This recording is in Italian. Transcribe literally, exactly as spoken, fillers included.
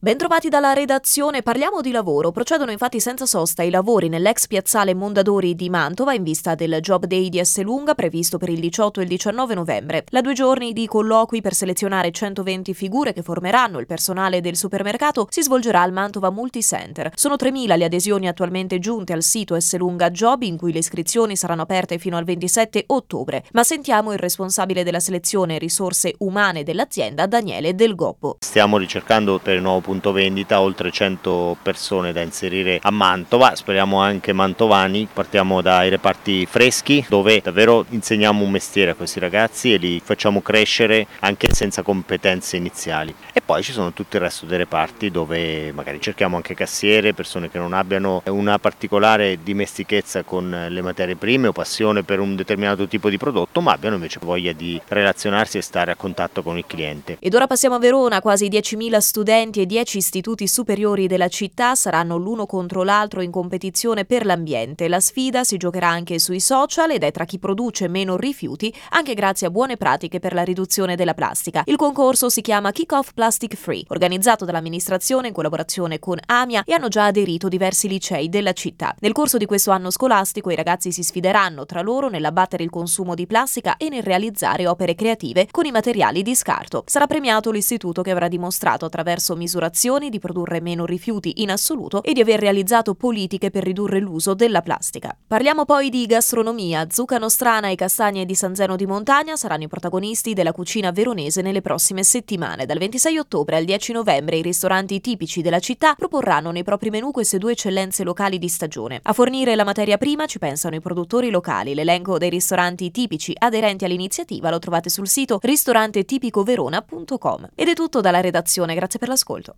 Bentrovati dalla redazione, parliamo di lavoro. Procedono infatti senza sosta i lavori nell'ex piazzale Mondadori di Mantova in vista del Job Day di Esselunga previsto per il diciotto e il diciannove novembre. La due giorni di colloqui per selezionare centoventi figure che formeranno il personale del supermercato si svolgerà al Mantova Multicenter. Sono tremila le adesioni attualmente giunte al sito Esselunga Job, in cui le iscrizioni saranno aperte fino al ventisette ottobre. Ma sentiamo il responsabile della selezione e risorse umane dell'azienda, Daniele Del Gobbo. Stiamo ricercando per il nuovo punto vendita oltre cento persone da inserire a Mantova, speriamo anche mantovani. Partiamo dai reparti freschi, dove davvero insegniamo un mestiere a questi ragazzi e li facciamo crescere anche senza competenze iniziali. E poi ci sono tutto il resto dei reparti dove magari cerchiamo anche cassiere, persone che non abbiano una particolare dimestichezza con le materie prime o passione per un determinato tipo di prodotto, ma abbiano invece voglia di relazionarsi e stare a contatto con il cliente. Ed ora passiamo a Verona. Quasi diecimila studenti e dieci istituti superiori della città saranno l'uno contro l'altro in competizione per l'ambiente. La sfida si giocherà anche sui social ed è tra chi produce meno rifiuti, anche grazie a buone pratiche per la riduzione della plastica. Il concorso si chiama Kick Off Plastic Free, organizzato dall'amministrazione in collaborazione con AMIA, e hanno già aderito diversi licei della città. Nel corso di questo anno scolastico i ragazzi si sfideranno tra loro nell'abbattere il consumo di plastica e nel realizzare opere creative con i materiali di scarto. Sarà premiato l'istituto che avrà dimostrato attraverso misurazioni di produrre meno rifiuti in assoluto e di aver realizzato politiche per ridurre l'uso della plastica. Parliamo poi di gastronomia. Zucca Nostrana e castagne di San Zeno di Montagna saranno i protagonisti della cucina veronese nelle prossime settimane. Dal ventisei ottobre al dieci novembre i ristoranti tipici della città proporranno nei propri menù queste due eccellenze locali di stagione. A fornire la materia prima ci pensano i produttori locali. L'elenco dei ristoranti tipici aderenti all'iniziativa lo trovate sul sito ristorante tipico verona punto com. Ed è tutto dalla redazione, grazie per l'ascolto.